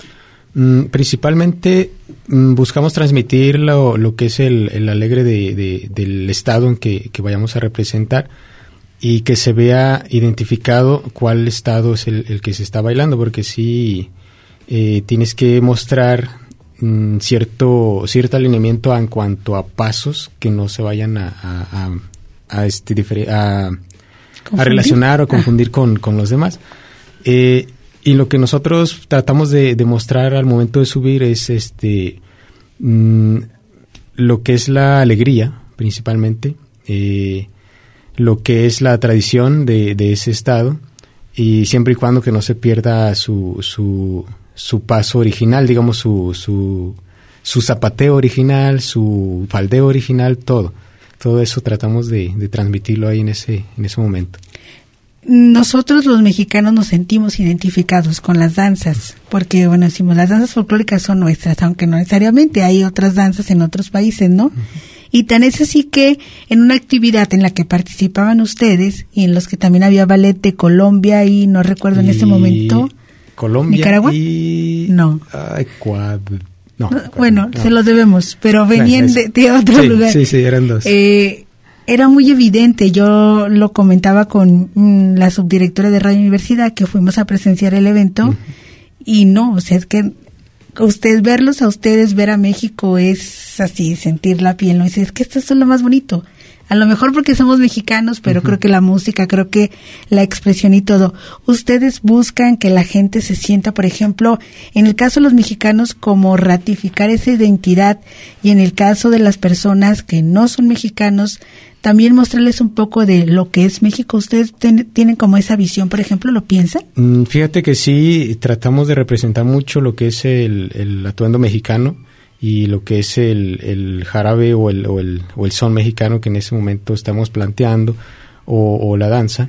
Mm, principalmente mm, buscamos transmitir lo, lo que es el, el alegre de, de, del estado en que, que vayamos a representar y que se vea identificado cuál estado es el, el que se está bailando, porque sí eh, tienes que mostrar mm, cierto cierto alineamiento en cuanto a pasos que no se vayan a... a, a a este difer- a, a relacionar o confundir ah. con, con los demás. Eh, y lo que nosotros tratamos de, de mostrar al momento de subir es este mmm, lo que es la alegría, principalmente, eh, lo que es la tradición de, de ese estado, y siempre y cuando que no se pierda su, su, su paso original, digamos, su, su, su zapateo original, su faldeo original, todo. Todo eso tratamos de, de transmitirlo ahí en ese en ese momento. Nosotros los mexicanos nos sentimos identificados con las danzas, porque bueno, decimos, las danzas folclóricas son nuestras, aunque no necesariamente, hay otras danzas en otros países, ¿no? Uh-huh. Y tan es así que en una actividad en la que participaban ustedes y en los que también había ballet de Colombia y no recuerdo y en este momento... Colombia ¿Nicaragua? Y... No. Ecuador. No, bueno, no. se los debemos, pero venían de, de otro sí, lugar. Sí, sí, eran dos. Eh, era muy evidente, yo lo comentaba con mm, la subdirectora de Radio Universidad, que fuimos a presenciar el evento, uh-huh. y no, o sea, es que ustedes, verlos a ustedes, ver a México es así, sentir la piel, ¿no? Y es que esto es lo más bonito. A lo mejor porque somos mexicanos, pero uh-huh. creo que la música, creo que la expresión y todo. Ustedes buscan que la gente se sienta, por ejemplo, en el caso de los mexicanos, como ratificar esa identidad, y en el caso de las personas que no son mexicanos, también mostrarles un poco de lo que es México. ¿Ustedes ten, tienen como esa visión, por ejemplo, lo piensan? Mm, fíjate que sí, tratamos de representar mucho lo que es el, el atuendo mexicano y lo que es el, el jarabe o el, o, el, o el son mexicano que en ese momento estamos planteando, o, o la danza.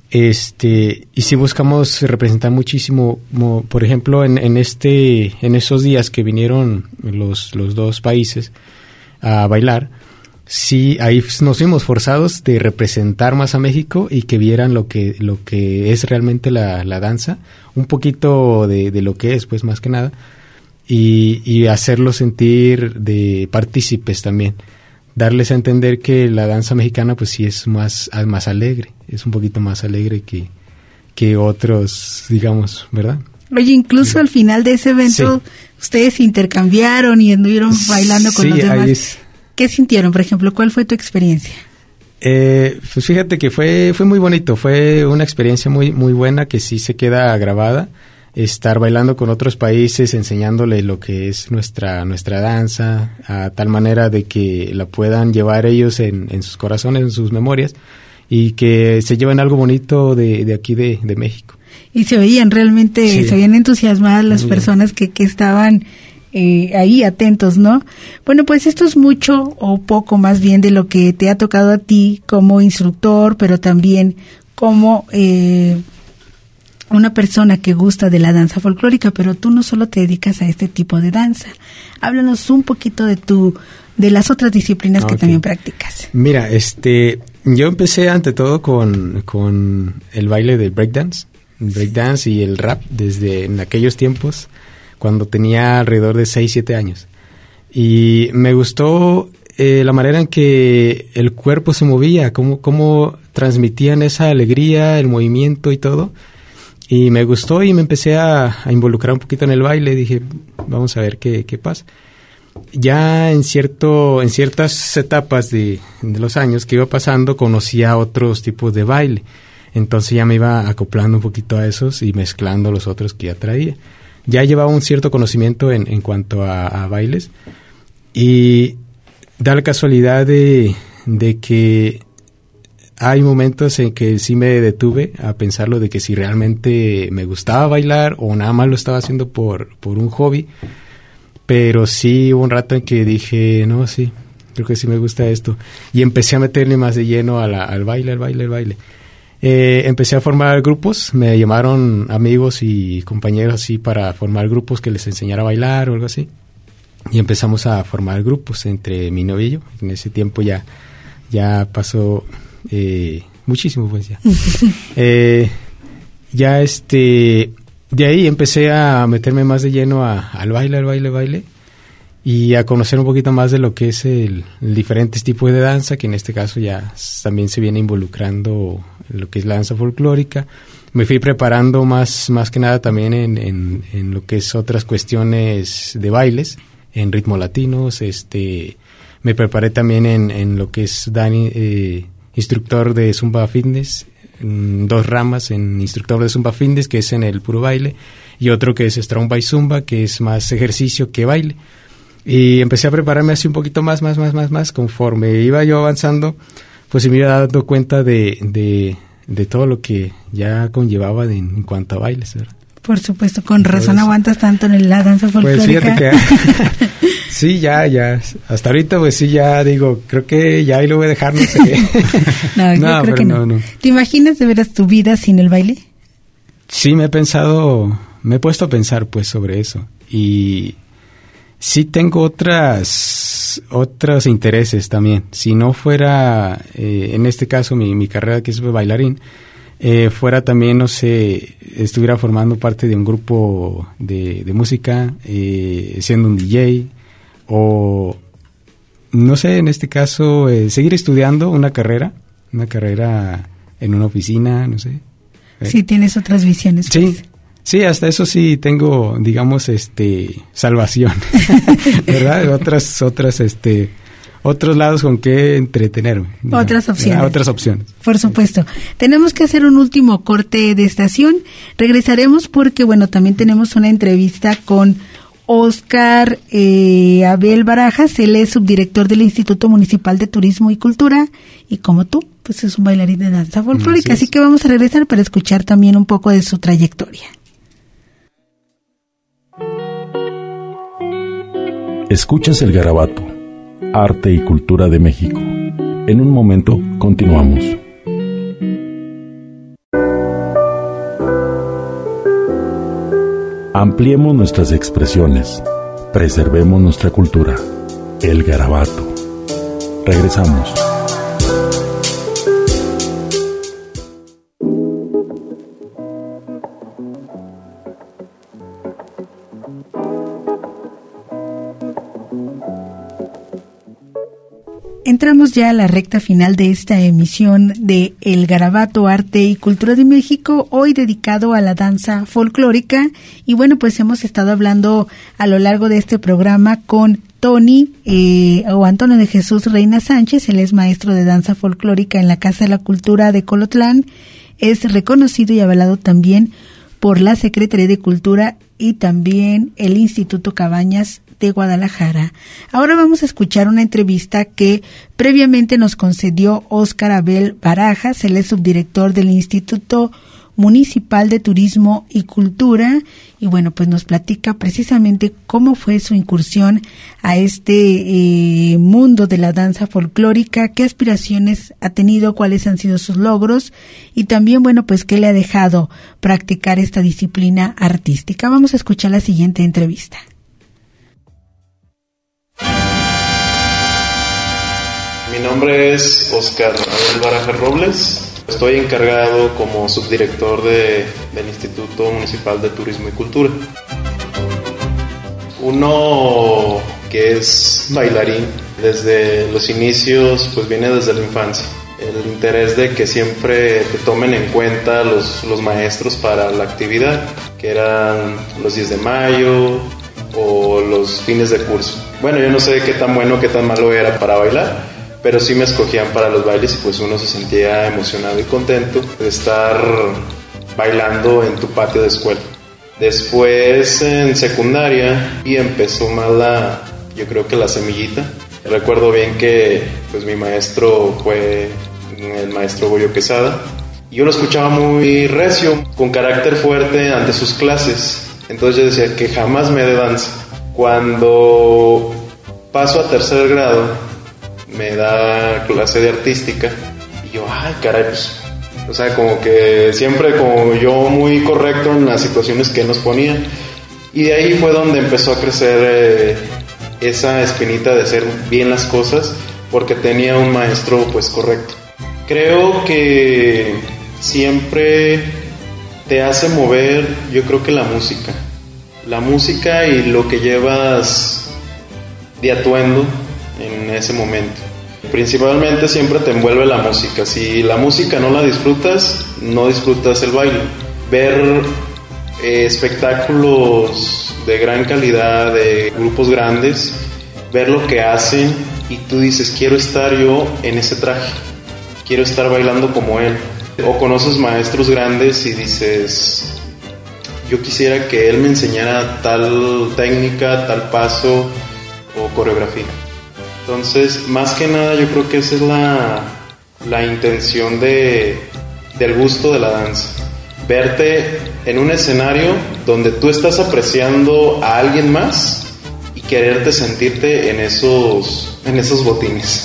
Este, y sí buscamos representar muchísimo, mo, por ejemplo, en, en este, en esos días que vinieron los, los dos países a bailar, sí, ahí nos vimos forzados de representar más a México y que vieran lo que, lo que es realmente la, la danza, un poquito de, de lo que es, pues, más que nada. Y, y hacerlos sentir de partícipes también, darles a entender que la danza mexicana pues sí es más, más alegre, es un poquito más alegre que, que otros, digamos, ¿verdad? Oye, incluso sí. Al final de ese evento sí. Ustedes intercambiaron y anduvieron bailando con sí, los demás. Ahí es. ¿Qué sintieron, por ejemplo? ¿Cuál fue tu experiencia? Eh, pues fíjate que fue, fue muy bonito, fue una experiencia muy, muy buena que sí se queda grabada. Estar bailando con otros países, enseñándoles lo que es nuestra nuestra danza, a tal manera de que la puedan llevar ellos en, en sus corazones, en sus memorias, y que se lleven algo bonito de, de aquí de, de México. Y se veían realmente, sí. se veían entusiasmadas las Muy personas que, que estaban eh, ahí atentos, ¿no? Bueno, pues esto es mucho o poco más bien de lo que te ha tocado a ti como instructor, pero también como... Eh, una persona que gusta de la danza folclórica, pero tú no solo te dedicas a este tipo de danza. Háblanos un poquito de tu, de las otras disciplinas okay. que también practicas. Mira, este, yo empecé ante todo con, con el baile de breakdance, breakdance y el rap desde en aquellos tiempos, cuando tenía alrededor de seis, siete años. Y me gustó eh, la manera en que el cuerpo se movía, cómo, cómo transmitían esa alegría, el movimiento y todo. Y me gustó y me empecé a, a involucrar un poquito en el baile. Dije, vamos a ver qué, qué pasa. ya en cierto en ciertas etapas de, de los años que iba pasando conocía otros tipos de baile, entonces ya me iba acoplando un poquito a esos y mezclando los otros que ya traía. Ya llevaba un cierto conocimiento en, en cuanto a, a bailes, y da la casualidad de, de que hay momentos en que sí me detuve a pensarlo de que si realmente me gustaba bailar o nada más lo estaba haciendo por, por un hobby. Pero sí hubo un rato en que dije, no, sí, creo que sí me gusta esto. Y empecé a meterle más de lleno a la, al baile, al baile, al baile. Eh, empecé a formar grupos, me llamaron amigos y compañeros así para formar grupos que les enseñara a bailar o algo así. Y empezamos a formar grupos entre mi novio y yo. En ese tiempo ya, ya pasó eh, muchísimo, pues ya. eh, ya este... De ahí empecé a meterme más de lleno a, al baile, al baile, al baile, y a conocer un poquito más de lo que es el, el diferentes tipos de danza, que en este caso ya también se viene involucrando en lo que es la danza folclórica. Me fui preparando más, más que nada también en, en, en lo que es otras cuestiones de bailes, en ritmos latinos. Este, me preparé también en, en lo que es Dani, eh, instructor de Zumba Fitness, dos ramas en instructor de Zumba Fitness, que es en el puro baile, y otro que es Strong by Zumba, que es más ejercicio que baile. Y empecé a prepararme así un poquito más, más, más, más, más, conforme iba yo avanzando, pues me iba dando cuenta de, de, de todo lo que ya conllevaba de, en cuanto a bailes, ¿verdad? Por supuesto, con razón Entonces, aguantas tanto en la danza folclórica. Pues fíjate que sí, ya, ya, hasta ahorita pues sí, ya digo, creo que ya ahí lo voy a dejar, no sé. No, yo no, creo que no. no, no. ¿Te imaginas de veras tu vida sin el baile? Sí, me he pensado, me he puesto a pensar pues sobre eso, y sí tengo otras, otros intereses también. Si no fuera, eh, en este caso mi, mi carrera que es bailarín, Eh, fuera también, no sé, estuviera formando parte de un grupo de, de música, eh, siendo un D J, o no sé, en este caso, eh, seguir estudiando una carrera, una carrera en una oficina, no sé. Eh. Sí, tienes otras visiones. Sí, pues. sí, hasta eso sí tengo, digamos, este, salvación, ¿verdad? Otras, otras, este... otros lados con que entretenerme. Otras opciones. ¿verdad? Otras opciones. Por supuesto. Tenemos que hacer un último corte de estación. Regresaremos porque, bueno, también tenemos una entrevista con Óscar eh, Abel Barajas. Él es subdirector del Instituto Municipal de Turismo y Cultura. Y como tú, pues es un bailarín de danza folclórica. Así, así que vamos a regresar para escuchar también un poco de su trayectoria. Escuchas el Garabato, Arte y Cultura de México. En un momento continuamos. Ampliemos nuestras expresiones, preservemos nuestra cultura. El Garabato. Regresamos. Entramos ya a la recta final de esta emisión de El Garabato, Arte y Cultura de México, hoy dedicado a la danza folclórica. Y bueno, pues hemos estado hablando a lo largo de este programa con Tony eh, o Antonio de Jesús Reina Sánchez. Él es maestro de danza folclórica en la Casa de la Cultura de Colotlán. Es reconocido y avalado también por la Secretaría de Cultura y también el Instituto Cabañas de Guadalajara. Ahora vamos a escuchar una entrevista que previamente nos concedió Óscar Abel Barajas. Él es subdirector del Instituto Municipal de Turismo y Cultura, y bueno, pues nos platica precisamente cómo fue su incursión a este eh, mundo de la danza folclórica, qué aspiraciones ha tenido, cuáles han sido sus logros, y también, bueno, pues qué le ha dejado practicar esta disciplina artística. Vamos a escuchar la siguiente entrevista. Mi nombre es Óscar Abel Barajas Robles. Estoy encargado como subdirector de, del Instituto Municipal de Turismo y Cultura. Uno que es bailarín desde los inicios, pues viene desde la infancia. El interés de que siempre te tomen en cuenta los, los maestros para la actividad, que eran los diez de mayo o los fines de curso. Bueno, yo no sé qué tan bueno, qué tan malo era para bailar, pero sí me escogían para los bailes y pues uno se sentía emocionado y contento de estar bailando en tu patio de escuela. Después en secundaria y empezó más la, yo creo que la semillita. Recuerdo bien que pues mi maestro fue el maestro Goyo Quesada. Yo lo escuchaba muy recio, con carácter fuerte ante sus clases. Entonces yo decía que jamás me dé danza. Cuando paso a tercer grado, me da clase de artística y yo, ay caray, pues, o sea, como que siempre como yo muy correcto en las situaciones que nos ponía. Y de ahí fue donde empezó a crecer eh, esa espinita de hacer bien las cosas, porque tenía un maestro pues correcto. Creo que siempre te hace mover, yo creo que la música. La música y lo que llevas de atuendo en ese momento. Principalmente siempre te envuelve la música. Si la música no la disfrutas, no disfrutas el baile. Ver eh, espectáculos de gran calidad, de grupos grandes, ver lo que hacen y tú dices, quiero estar yo en ese traje, quiero estar bailando como él. O conoces maestros grandes y dices, yo quisiera que él me enseñara tal técnica, tal paso o coreografía. Entonces, más que nada, yo creo que esa es la, la intención de, del gusto de la danza. Verte en un escenario donde tú estás apreciando a alguien más y quererte sentirte en esos, en esos botines.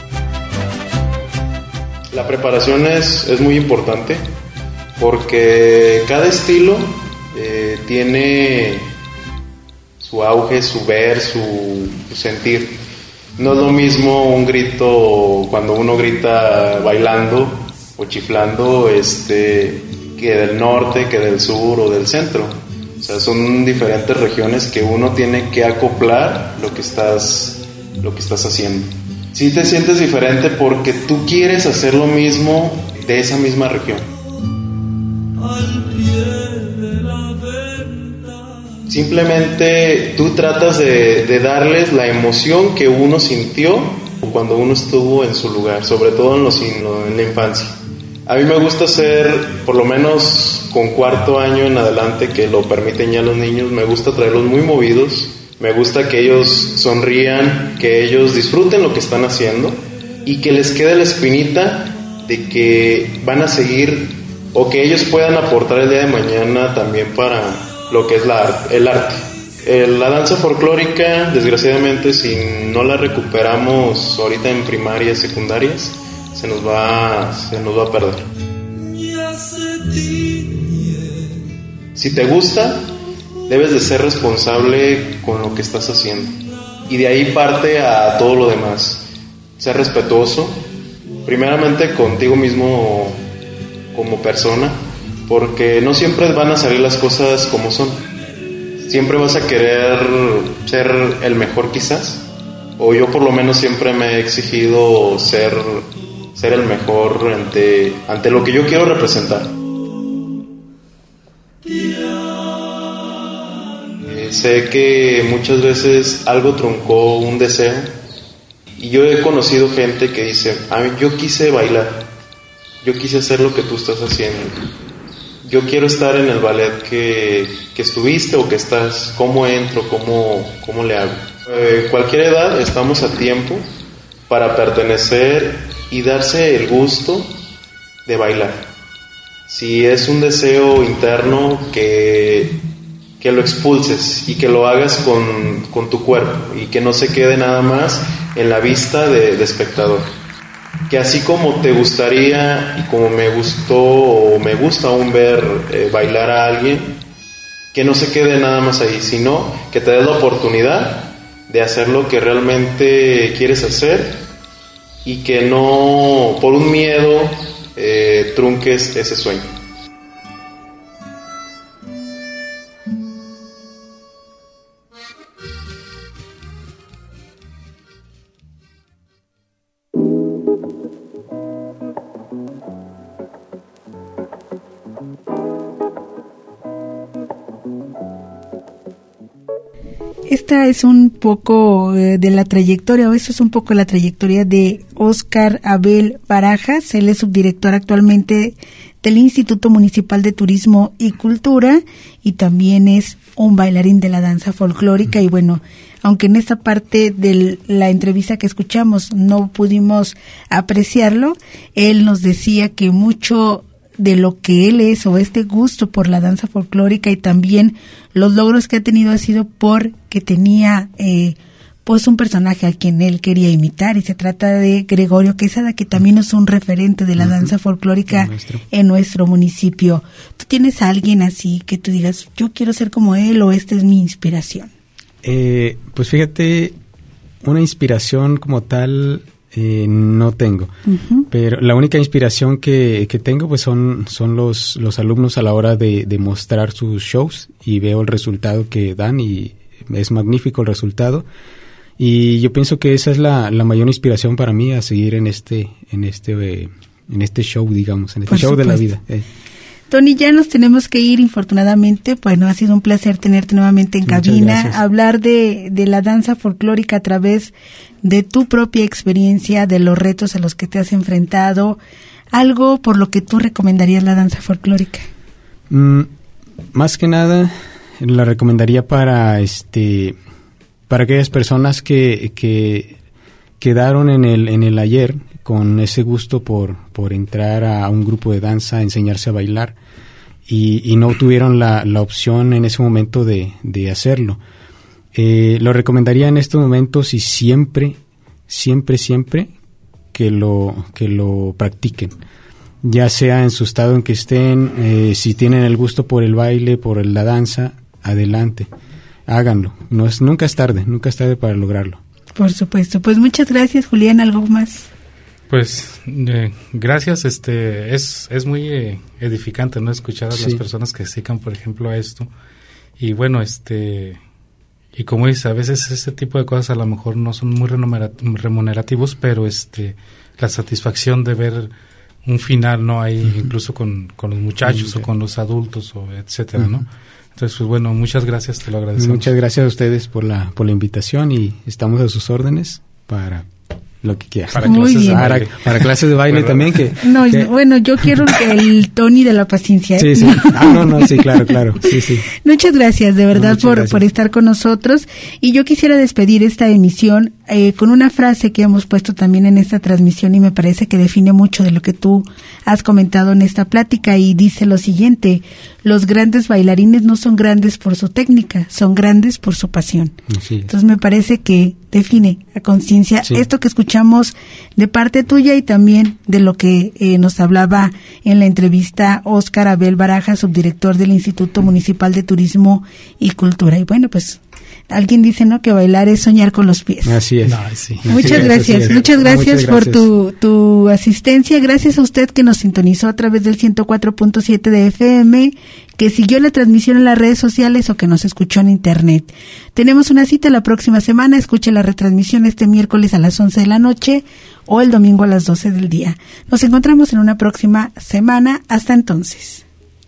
La preparación es, es muy importante porque cada estilo eh, tiene su auge, su ver, su, su sentir. No es lo mismo un grito cuando uno grita bailando o chiflando este, que del norte, que del sur o del centro. O sea, son diferentes regiones que uno tiene que acoplar lo que estás, lo que estás haciendo. Sí te sientes diferente porque tú quieres hacer lo mismo de esa misma región. Simplemente tú tratas de, de darles la emoción que uno sintió cuando uno estuvo en su lugar, sobre todo en, los, en la infancia. A mí me gusta hacer, por lo menos con cuarto año en adelante, que lo permiten ya los niños, me gusta traerlos muy movidos, me gusta que ellos sonrían, que ellos disfruten lo que están haciendo y que les quede la espinita de que van a seguir o que ellos puedan aportar el día de mañana también para lo que es la, el arte. La danza folclórica, desgraciadamente, si no la recuperamos ahorita en primarias, secundarias, se nos va, se nos va a perder. Si te gusta, debes de ser responsable con lo que estás haciendo. Y de ahí parte a todo lo demás. Ser respetuoso, primeramente contigo mismo como persona, porque no siempre van a salir las cosas como son. Siempre vas a querer ser el mejor quizás, o yo por lo menos siempre me he exigido ser, ser el mejor ante, ante lo que yo quiero representar. Eh, sé que muchas veces algo truncó un deseo, y yo he conocido gente que dice, a mí, yo quise bailar, yo quise hacer lo que tú estás haciendo. Yo quiero estar en el ballet que, que estuviste o que estás. ¿Cómo entro? ¿Cómo, cómo le hago? Eh, cualquier edad estamos a tiempo para pertenecer y darse el gusto de bailar. Si es un deseo interno, que, que lo expulses y que lo hagas con, con tu cuerpo y que no se quede nada más en la vista de, de espectador. Que así como te gustaría y como me gustó o me gusta aún ver eh, bailar a alguien, que no se quede nada más ahí, sino que te des la oportunidad de hacer lo que realmente quieres hacer y que no por un miedo eh, trunques ese sueño. esta es un poco eh, de la trayectoria, o eso es un poco la trayectoria de Óscar Abel Barajas. Él es subdirector actualmente del Instituto Municipal de Turismo y Cultura y también es un bailarín de la danza folclórica. Y bueno, aunque en esta parte de la entrevista que escuchamos no pudimos apreciarlo, él nos decía que mucho de lo que él es, o este gusto por la danza folclórica y también los logros que ha tenido, ha sido porque tenía eh, pues un personaje a quien él quería imitar, y se trata de Gregorio Quesada, que también es un referente de la uh-huh. danza folclórica nuestro. en nuestro municipio. ¿Tú tienes a alguien así que tú digas, yo quiero ser como él, o esta es mi inspiración? Eh, pues fíjate, una inspiración como tal eh, no tengo, uh-huh. pero la única inspiración que, que tengo pues son, son los, los alumnos a la hora de, de mostrar sus shows, y veo el resultado que dan y es magnífico el resultado, y yo pienso que esa es la, la mayor inspiración para mí a seguir en este en este eh, en este show, digamos, en este Por show supuesto. de la vida. Eh. Tony, ya nos tenemos que ir, infortunadamente. Bueno, ha sido un placer tenerte nuevamente en Muchas cabina, gracias. hablar de, de la danza folclórica a través de tu propia experiencia, de los retos a los que te has enfrentado. ¿Algo por lo que tú recomendarías la danza folclórica? Mm, más que nada, la recomendaría para este para aquellas personas que, que quedaron en el en el ayer con ese gusto por, por entrar a un grupo de danza, enseñarse a bailar, y, y no tuvieron la, la opción en ese momento de, de hacerlo. Eh, lo recomendaría en estos momentos, y siempre, siempre, siempre que lo, que lo practiquen, ya sea en su estado en que estén, eh, si tienen el gusto por el baile, por la danza, adelante, háganlo. No es, nunca es tarde, nunca es tarde para lograrlo. Por supuesto. Pues muchas gracias, Julián. ¿Algo más? Pues eh, gracias, este es es muy eh, edificante, ¿no? Escuchar a sí. las personas que se dedican, por ejemplo, a esto. Y bueno, este y como dices, a veces este tipo de cosas a lo mejor no son muy remunerativos, pero este la satisfacción de ver un final, ¿no? Ahí uh-huh. incluso con, con los muchachos uh-huh. o con los adultos, o etcétera, uh-huh. ¿no? Entonces, pues bueno, muchas gracias, te lo agradecemos. Muchas gracias a ustedes por la por la invitación, y estamos a sus órdenes para lo que quieras. Para Muy clases bien. de baile. Para, para clases de baile también. que No, que, bueno, yo quiero el Tony de la paciencia. ¿eh? Sí, sí. Ah, no, no, sí, claro, claro. Sí, sí. Muchas gracias, de verdad, no, por, gracias. por estar con nosotros. Y yo quisiera despedir esta emisión eh, con una frase que hemos puesto también en esta transmisión, y me parece que define mucho de lo que tú has comentado en esta plática, y dice lo siguiente: los grandes bailarines no son grandes por su técnica, son grandes por su pasión. Sí. Entonces me parece que define a conciencia sí. esto que escuchamos de parte tuya, y también de lo que eh, nos hablaba en la entrevista Óscar Abel Barajas, subdirector del Instituto Municipal de Turismo y Cultura. Y bueno, pues alguien dice, ¿no?, que bailar es soñar con los pies. Así es. No, sí. Muchas Así gracias, es. muchas gracias, Muchas por gracias. tu, tu asistencia. Gracias a usted que nos sintonizó a través del ciento cuatro punto siete de F M, que siguió la transmisión en las redes sociales o que nos escuchó en internet. Tenemos una cita la próxima semana. Escuche la retransmisión este miércoles a las once de la noche o el domingo a las doce del día. Nos encontramos en una próxima semana. Hasta entonces.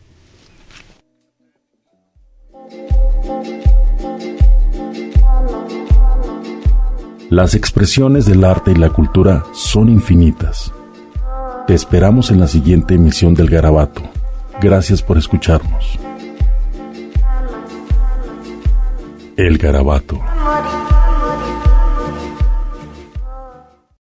Las expresiones del arte y la cultura son infinitas. Te esperamos en la siguiente emisión del Garabato. Gracias por escucharnos. El Garabato.